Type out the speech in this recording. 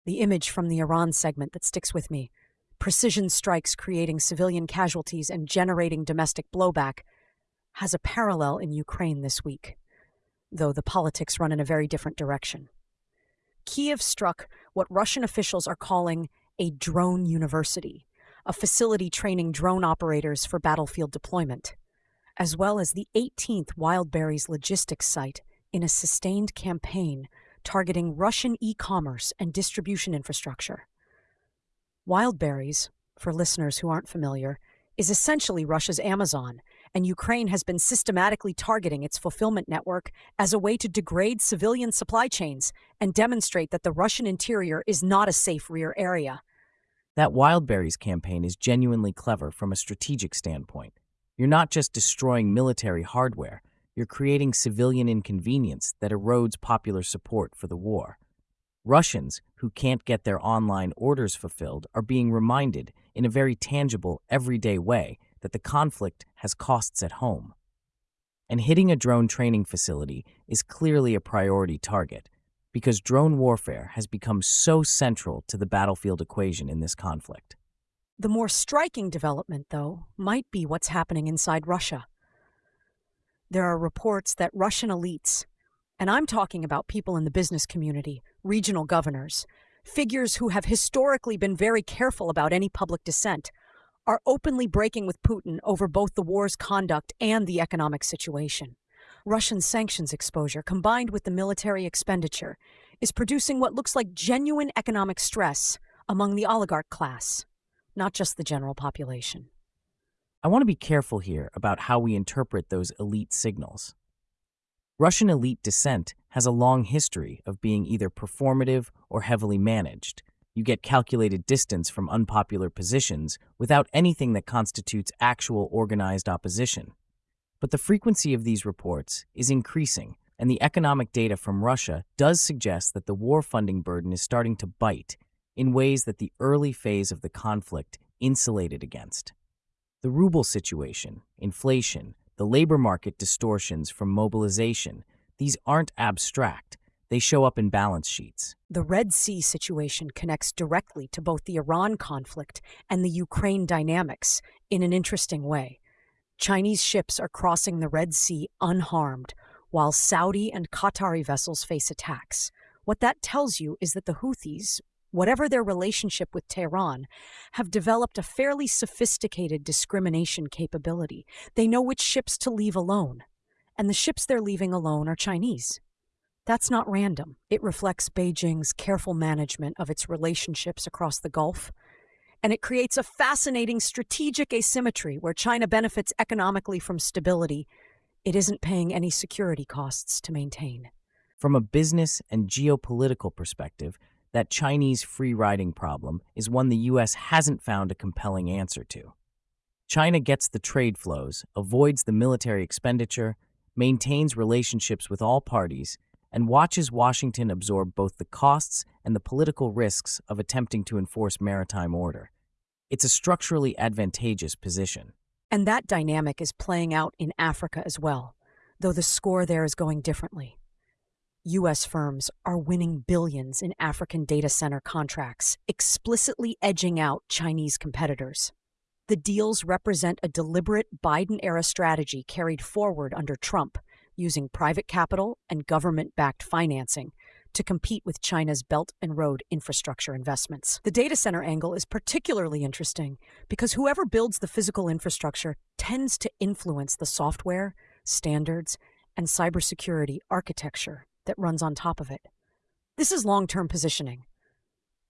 The image from the Iran segment that sticks with me, precision strikes creating civilian casualties and generating domestic blowback, has a parallel in Ukraine this week, though the politics run in a very different direction. Kiev struck what Russian officials are calling a drone university, a facility training drone operators for battlefield deployment, as well as the 18th Wildberries logistics site in a sustained campaign targeting Russian e-commerce and distribution infrastructure. Wildberries, for listeners who aren't familiar, is essentially Russia's Amazon, and Ukraine has been systematically targeting its fulfillment network as a way to degrade civilian supply chains and demonstrate that the Russian interior is not a safe rear area. That Wildberries campaign is genuinely clever from a strategic standpoint. You're not just destroying military hardware, you're creating civilian inconvenience that erodes popular support for the war. Russians who can't get their online orders fulfilled are being reminded in a very tangible, everyday way that the conflict has costs at home. And hitting a drone training facility is clearly a priority target, because drone warfare has become so central to the battlefield equation in this conflict. The more striking development, though, might be what's happening inside Russia. There are reports that Russian elites, and I'm talking about people in the business community, regional governors, figures who have historically been very careful about any public dissent, are openly breaking with Putin over both the war's conduct and the economic situation. Russian sanctions exposure, combined with the military expenditure, is producing what looks like genuine economic stress among the oligarch class, not just the general population. I want to be careful here about how we interpret those elite signals. Russian elite dissent has a long history of being either performative or heavily managed. You get calculated distance from unpopular positions without anything that constitutes actual organized opposition. But the frequency of these reports is increasing, and the economic data from Russia does suggest that the war funding burden is starting to bite in ways that the early phase of the conflict insulated against. The ruble situation, inflation, the labor market distortions from mobilization, these aren't abstract. They show up in balance sheets. The Red Sea situation connects directly to both the Iran conflict and the Ukraine dynamics in an interesting way. Chinese ships are crossing the Red Sea unharmed, while Saudi and Qatari vessels face attacks. What that tells you is that the Houthis, whatever their relationship with Tehran, have developed a fairly sophisticated discrimination capability. They know which ships to leave alone, and the ships they're leaving alone are Chinese. That's not random. It reflects Beijing's careful management of its relationships across the Gulf, and it creates a fascinating strategic asymmetry where China benefits economically from stability it isn't paying any security costs to maintain. From a business and geopolitical perspective, that Chinese free-riding problem is one the U.S. hasn't found a compelling answer to. China gets the trade flows, avoids the military expenditure, maintains relationships with all parties, and watches Washington absorb both the costs and the political risks of attempting to enforce maritime order. It's a structurally advantageous position. And that dynamic is playing out in Africa as well, though the score there is going differently. U.S. firms are winning billions in African data center contracts, explicitly edging out Chinese competitors. The deals represent a deliberate Biden-era strategy carried forward under Trump, using private capital and government-backed financing to compete with China's Belt and Road infrastructure investments. The data center angle is particularly interesting because whoever builds the physical infrastructure tends to influence the software, standards, and cybersecurity architecture that runs on top of it. This is long-term positioning,